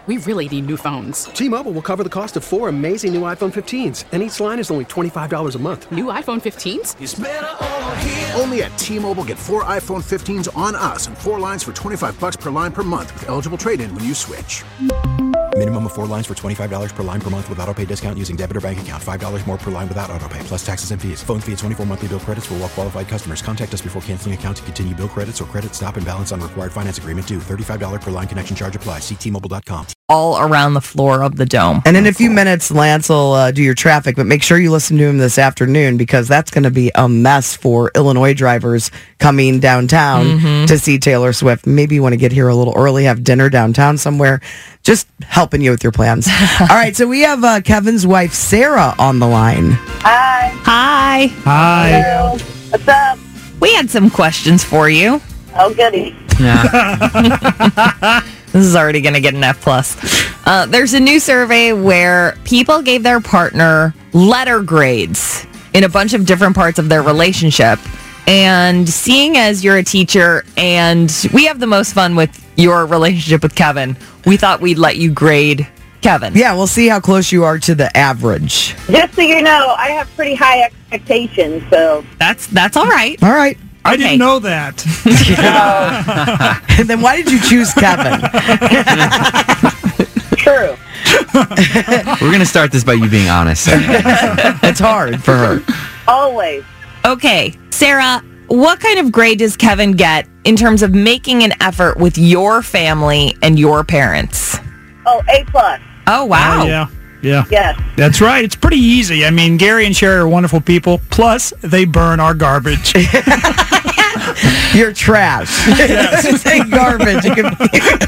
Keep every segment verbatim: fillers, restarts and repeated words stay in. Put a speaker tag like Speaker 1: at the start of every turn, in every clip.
Speaker 1: We really need new phones.
Speaker 2: T-Mobile will cover the cost of four amazing new iPhone fifteens, and each line is only twenty-five dollars a month.
Speaker 1: New iPhone fifteens?
Speaker 3: It's better over here.
Speaker 4: Only at T-Mobile, get four iPhone fifteens on us and four lines for twenty-five bucks per line per month with eligible trade-in when you switch.
Speaker 5: Minimum of four lines for twenty-five dollars per line per month with autopay discount using debit or bank account. five dollars more per line without autopay, plus taxes and fees. Phone fee at twenty-four monthly bill credits for well-qualified customers. Contact us before canceling account to continue bill credits or credit stop and balance on required finance agreement due. thirty-five dollars per line connection charge applies. See T Mobile dot com.
Speaker 6: All around the floor of the dome.
Speaker 7: And in a few minutes, Lance will uh, do your traffic, but make sure you listen to him this afternoon because that's going to be a mess for Illinois drivers coming downtown mm-hmm. to see Taylor Swift. Maybe you want to get here a little early, have dinner downtown somewhere, just helping you with your plans. All right, so we have uh, Kevin's wife, Sarah, on the line.
Speaker 8: Hi.
Speaker 6: Hi.
Speaker 9: Hi.
Speaker 8: Hello. What's up?
Speaker 6: We had some questions for you.
Speaker 8: Oh, goody.
Speaker 6: Yeah. This is already going to get an F plus. Uh, there's a new survey where people gave their partner letter grades in a bunch of different parts of their relationship. And seeing as you're a teacher and we have the most fun with your relationship with Kevin, we thought we'd let you grade Kevin.
Speaker 7: Yeah, we'll see how close you are to the average.
Speaker 8: Just so you know, I have pretty high expectations, so...
Speaker 6: That's, that's all right.
Speaker 7: All right.
Speaker 9: I
Speaker 6: Okay.
Speaker 9: didn't know that.
Speaker 7: And then why did you choose Kevin?
Speaker 8: True.
Speaker 10: We're going to start this by you being honest.
Speaker 7: It's hard for her.
Speaker 8: Always.
Speaker 6: Okay, Sarah, what kind of grade does Kevin get in terms of making an effort with your family and your parents?
Speaker 8: Oh, A plus.
Speaker 6: Oh, wow.
Speaker 9: Oh, yeah. Yeah.
Speaker 8: Yes.
Speaker 9: That's right. It's pretty easy. I mean, Gary and Sherry are wonderful people. Plus, they burn our garbage.
Speaker 7: You're trash. Yes. Say garbage. You can...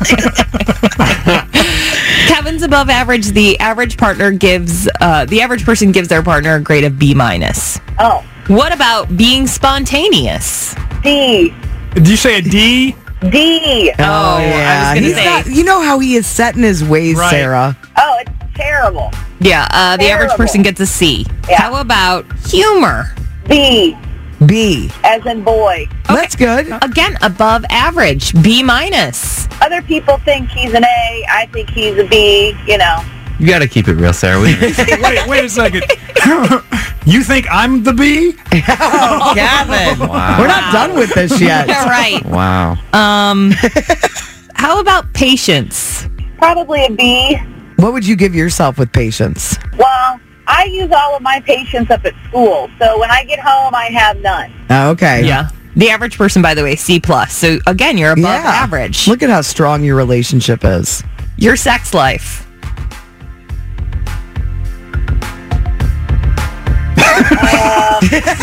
Speaker 6: Kevin's above average. The average partner gives, uh, the average person gives their partner a grade of B minus.
Speaker 8: Oh.
Speaker 6: What about being spontaneous?
Speaker 8: D.
Speaker 9: Did you say a D?
Speaker 8: D.
Speaker 6: Oh, I was going to say.
Speaker 7: Not, you know how he is set in his ways,
Speaker 9: Right.
Speaker 7: Sarah.
Speaker 8: Oh, it's terrible.
Speaker 6: Yeah, uh, the
Speaker 8: Terrible.
Speaker 6: average person gets a C.
Speaker 8: Yeah.
Speaker 6: How about humor?
Speaker 8: B.
Speaker 7: B.
Speaker 8: As in boy.
Speaker 7: That's good.
Speaker 6: Again, above average. B minus.
Speaker 8: Other people think he's an A. I think he's a B, you know.
Speaker 10: You got to keep it real, Sarah. We-
Speaker 9: wait, wait a second. You think I'm the B?
Speaker 7: Oh, Kevin.
Speaker 10: Wow.
Speaker 7: We're not done with this yet.
Speaker 6: Yeah, right.
Speaker 10: Wow.
Speaker 6: Um, how about patience?
Speaker 8: Probably a B.
Speaker 7: What would you give yourself with patience?
Speaker 8: Well, I use all of my patience up at school, so when I get home, I have none.
Speaker 7: Oh, okay.
Speaker 6: Yeah. The average person, by the way, C plus. So again, you're above
Speaker 7: Yeah.
Speaker 6: average.
Speaker 7: Look at how strong your relationship is.
Speaker 6: Your sex life.
Speaker 8: Uh,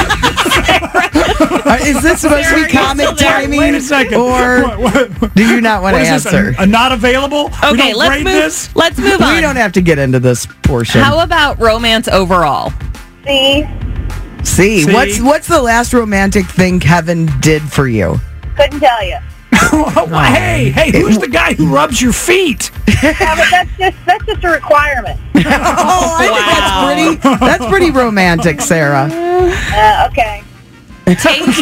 Speaker 7: Uh, is this supposed to be comment timing?
Speaker 9: Wait a second.
Speaker 7: Or
Speaker 9: What- what-
Speaker 7: do you not want
Speaker 9: what
Speaker 7: to
Speaker 9: is this,
Speaker 7: answer?
Speaker 9: a, a not available? We
Speaker 6: Okay,
Speaker 9: don't
Speaker 6: let's
Speaker 9: grade
Speaker 6: move.
Speaker 9: this?
Speaker 6: Let's move on.
Speaker 7: We don't have to get into this portion.
Speaker 6: How about romance overall?
Speaker 8: C.
Speaker 7: See,
Speaker 9: See?
Speaker 7: what's what's the last romantic thing Kevin did for you?
Speaker 8: Couldn't tell you.
Speaker 9: Hey, hey, who's the guy who rubs your feet?
Speaker 8: Yeah, but that's just that's just a requirement.
Speaker 7: Oh, I think that's pretty. That's pretty romantic, Sarah.
Speaker 8: Uh, okay.
Speaker 6: Taste,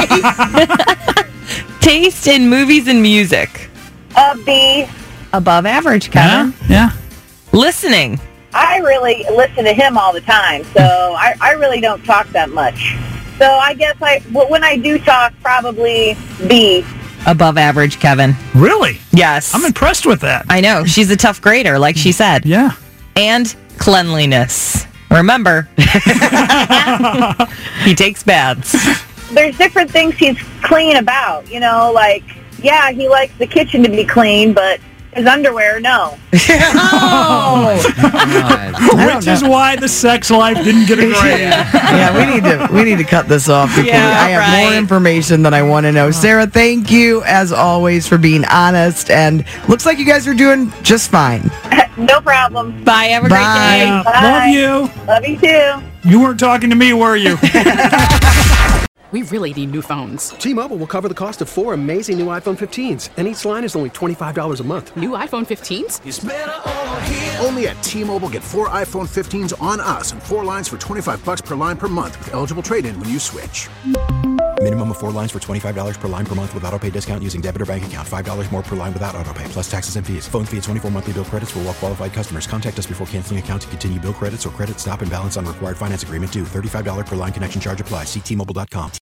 Speaker 6: Taste in movies and music.
Speaker 8: A B.
Speaker 6: Above average, Kevin.
Speaker 9: Yeah.
Speaker 6: Listening.
Speaker 8: I really listen to him all the time, so I, I really don't talk that much. So I guess I well, when I do talk, probably B.
Speaker 6: Above average, Kevin.
Speaker 9: Really?
Speaker 6: Yes.
Speaker 9: I'm impressed with that.
Speaker 6: I know. She's a tough grader, like she said.
Speaker 9: Yeah.
Speaker 6: And cleanliness. Remember, he takes baths.
Speaker 8: There's different things he's clean about, you know, like, yeah, he likes the kitchen to be clean, but his underwear, no.
Speaker 7: Oh.
Speaker 9: Which is why the sex life didn't get a grade.
Speaker 7: Yeah, we need to we need to cut this off before
Speaker 6: Yeah,
Speaker 7: I have
Speaker 6: right.
Speaker 7: more information than I want to know. Sarah, thank you as always for being honest, and looks like you guys are doing just fine.
Speaker 8: No problem.
Speaker 6: Bye. Have a
Speaker 7: Bye.
Speaker 6: great day.
Speaker 9: Yeah,
Speaker 8: Bye.
Speaker 9: love you.
Speaker 8: Love you too.
Speaker 9: You weren't talking to me, were you?
Speaker 1: We really need new phones.
Speaker 2: T-Mobile will cover the cost of four amazing new iPhone fifteens, and each line is only twenty-five dollars a month.
Speaker 1: New iPhone fifteens?
Speaker 3: It's better over here.
Speaker 4: Only at T-Mobile, get four iPhone fifteens on us and four lines for twenty-five bucks per line per month with eligible trade-in when you switch.
Speaker 5: Minimum of four lines for twenty-five dollars per line per month with auto pay discount using debit or bank account. five dollars more per line without auto pay, plus taxes and fees. Phone fee at twenty-four monthly bill credits for well qualified customers. Contact us before canceling account to continue bill credits or credit stop and balance on required finance agreement due. thirty-five dollars per line connection charge applies. See T Mobile dot com.